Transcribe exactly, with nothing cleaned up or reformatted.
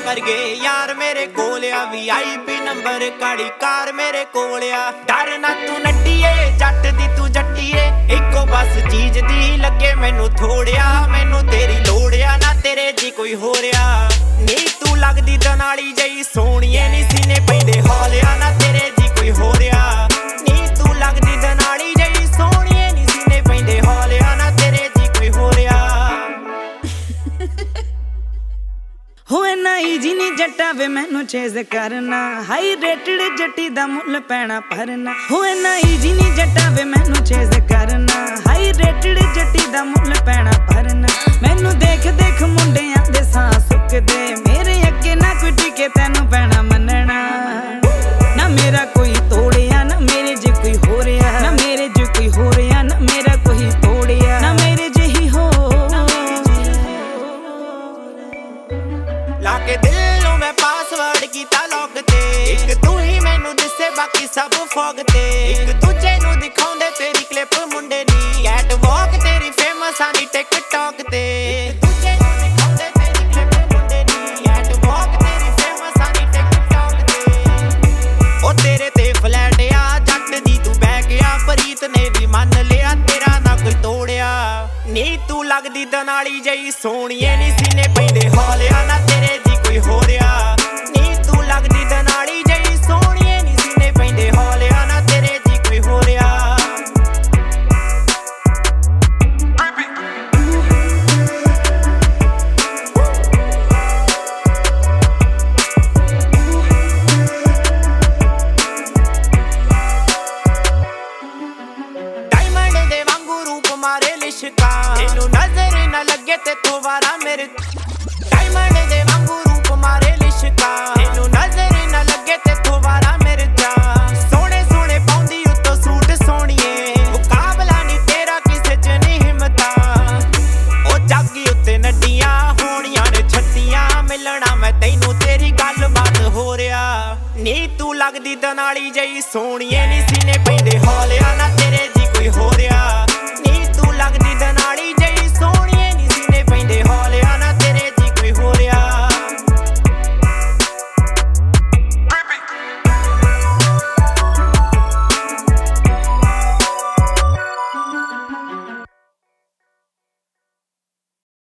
कर गए यार मेरे कोल आ वी आई पी नंबर काड़ी कार मेरे कोल आ डर ना तू नड्डीए जट दी तू जट्टीए इको बस चीज दी लगे मैनू थोड़िया मैनू तेरी लोड़ आ ना तेरे जी कोई हो रहा नी तू लगदी दनाली जई सोहणीए नी सीने पैंदे हौलिया ना तेरे जी कोई हो रहा नी तू लगदी दनाली जई सोहणीए नी सीने पैंदे हौलिया ना तेरे जी कोई हो रहा होए ना ईजी नी जट्टा वे मैनू चेज करना हाई रेटेड जट्टी दा मुल पैना भरना होए ना ईजी नी जट्टा वे मैनू चेज करना हाई रेटेड जट्टी दा मुल पैना भरना मैनू देख देख मुंडियां दे सां सुकदे मेरे अगे ना कोई टिके तैनू पैना मनना ना मेरा कोई तोड़िया ना मेरे जे कोई हो रहा ना मेरे जे कोई हो रहा ना मेरा कोई तोड़िया ना मेरे जे ही हो लाके दिल नू मैं पासवर्ड कीता लॉक ते एक तू ही मैनू दिसे बाकी सब फॉग ते एक दूजे नू दिखाउंदे तेरी क्लिप मुंडे नी कैट वॉक तेरी फेमस आनी टिकटॉक ते दूजे नू दिखाउंदे तेरी क्लिप मुंडे नी कैट वॉक तेरी फेमस आनी टिकटॉक ते ओ तेरे ते फ्लैट आ जट दी तू बैग आ प्रीत ने भी मान लिया तेरा ना कोई तोड़िया नी तू लगदी दनाली जई सोहणीए नी सीने पैंदे हौलिया ना तेरे जी कोई हो रहा नी तू लगदी दनाली जई सोहणीए नी सीने पैंदे हौलिया ना तेरे जी कोई हो रहा डायमंड दे वांगू रूप मारे लिशका तेनू नजर ना लगे ते तू वारा मेरे डायमंड दे वांगू रूप मारे लिशका तेनू नजर ना लगे ते तू वारा मेरे जा सोहणे सोहणे पाउंदी उत्तो सूट सोहणीए मुकाबला नी तेरा किसे च नहीं हिम्मता ओ जागी उत्ते नड्डियां होणियां ने छत्तियां मिलना मैं तैनू तेरी गल बात हो रहा नी तू लगदी दनाली जई सोहणीए नी सीने पैंदे हौलिया ना तेरे